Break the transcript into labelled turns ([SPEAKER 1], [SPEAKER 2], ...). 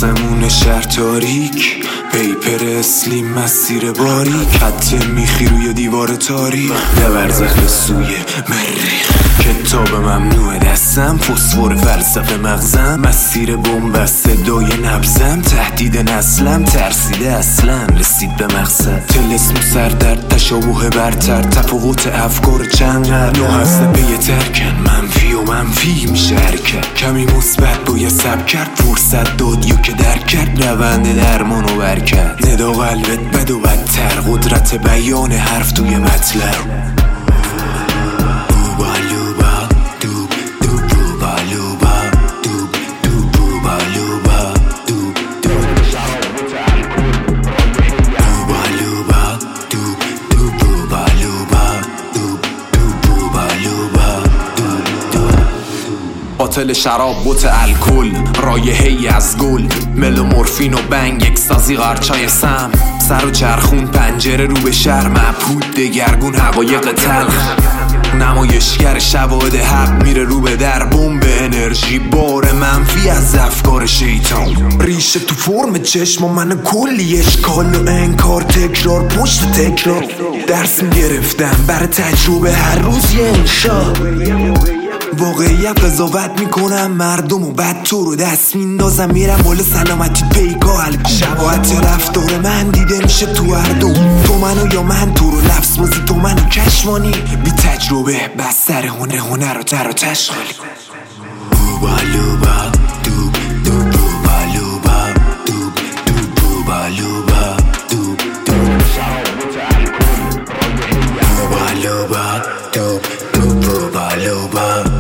[SPEAKER 1] آسمون شهر تاریک، پیپر اسلیم مسیر باریک، خط میخی روی دیوار تاریک، نورزخ به سوی مریخ، کتاب ممنوع دستم، فسفور فلسفه مغزم، مسیر بمب صدای نبزم، تهدید نسلم، ترسیده اصلا رسید به مقصد، تلسم سردرد تشابه برتر، تفاوت افکار چند نو هست پی ترکن، منفی و منفی میشه حرکت، کمی مثبت باید سب کرد، فرصت داد یا که در کرد، روند درمان و بر کرد، ندا قلبت بد و بدتر، قدرت بیان حرف توی مطلب. قاتل شراب بوت الکل، رایحه‌ای از گل، ملومورفین و بنگ، اکستازی قارچای سم، سر و چرخون پنجره رو به شهر، مبهوت دگرگون حقایق تلخ، نمایشگر شواهد حق میره رو به در، بمب انرژی بار منفی از افکار شیطان، ریشه تو فرم چشم و من کلی اشکال و انکار، تکرار پشت تکرار، درس میگرفتم برای تجربه هر روز یه انشا، واقعیت قضاوت میکنم مردم و بعد تو رو دست میندازم، میرم بالا سلامتی پیکا شباهت رفتار من دیده میشه تو هر دو، تو منو یا من تو رو، لفظ بازی تو منو کشمانی، بی تجربه بس سر هنر رو تر و تشغالی. بوبالوبا دوب دوب بوبالوبا دوب دوب بوبالوبا دوب دوب بوبالوبا دوب دوب بوبالوبا